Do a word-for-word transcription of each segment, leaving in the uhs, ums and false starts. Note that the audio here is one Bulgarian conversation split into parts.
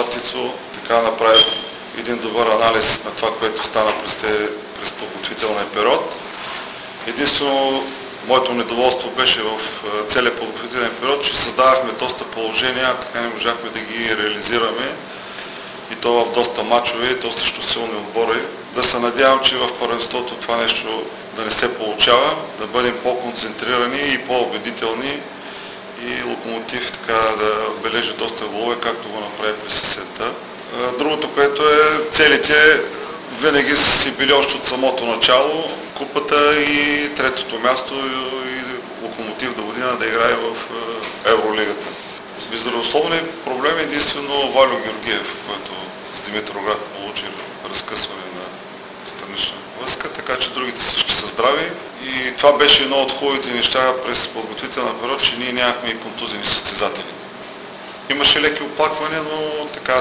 Батицо така направи един добър анализ на това, което стана през, те, през подготвителния период. Единствено, моето недоволство беше в целия подготвителен период, че създавахме доста положения, така не можахме да ги реализираме и то в доста мачове, и то срещу силни отбори. Да се надявам, че в първенството това нещо да не се получава, да бъдем по-концентрирани и по-убедителни и Локомотив така да бележи доста голове, както го направи през есента. Другото, което е, целите винаги са си били още от самото начало, купата и третото място и Локомотив до година да играе в Евролигата. Безусловни проблеми единствено Валю Георгиев, който с Димитроград получи разкъсване на странична връзка, така че другите всички са здрави. И това беше едно от хубавите неща през подготвителна период, че ние нямахме и контузени състезатели. Имаше леки оплаквания, но така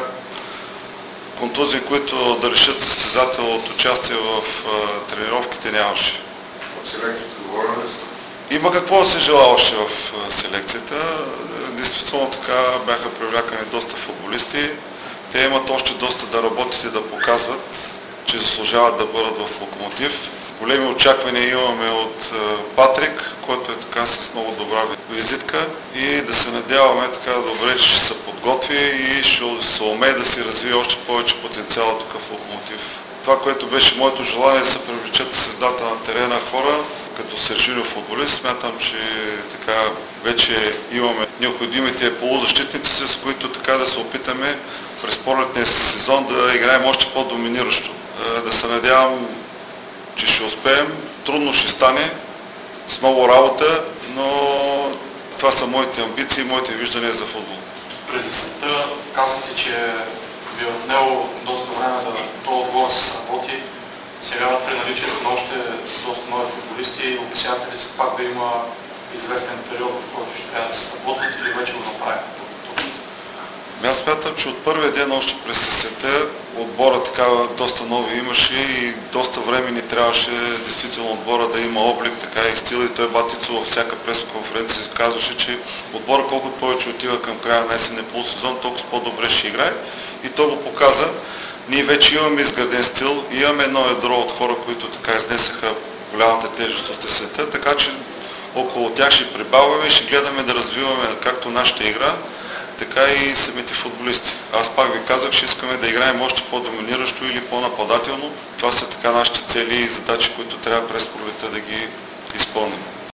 контузии, които да решат състезател от участие в а, тренировките нямаше. От селекцията говорим ли са? Има какво да се желава още в а, селекцията. Действително така бяха привлякани доста футболисти. Те имат още доста да работят и да показват, че заслужават да бъдат в Локомотив. Големи очаквания имаме от а, Патрик, който е така с много добра визитка и да се надяваме така добре, че ще се подготви и ще се умее да си развие още повече потенциал тук в Локомотив. Това, което беше моето желание да се привлечат в средата на терена хора, като Сержино футболист, смятам, че така вече имаме необходимите полузащитници, с които така да се опитаме през пролетния сезон да играем още по-доминиращо. Да се надявам, че ще успеем. Трудно ще стане, с много работа, но това са моите амбиции и моите виждания за футбол. През есента казвате, че ви е отнело доста време да този отбор се сработи. Сега при наличието на още доста нови футболисти, опасявате ли се пак да има известен период, в който ще трябва да се сработят или вече го направят? Аз смятам, че от първия ден още през есента отбора такава доста нови имаше и доста време ни трябваше действително отбора да има облик, така и стил, и той Батицо във всяка пресконференция казваше, че отбора колкото повече отива към края на есенния полусезон, толкова по-добре ще играе и то го показа. Ние вече имаме изграден стил, имаме едно ядро от хора, които така изнесаха голямата тежест от есента, така че около тях ще прибавяме и ще гледаме да развиваме както нашата игра, така и самите футболисти. Аз пак ви казах, че искаме да играем още по-доминиращо или по-нападателно. Това са така нашите цели и задачи, които трябва през пролетта да ги изпълним.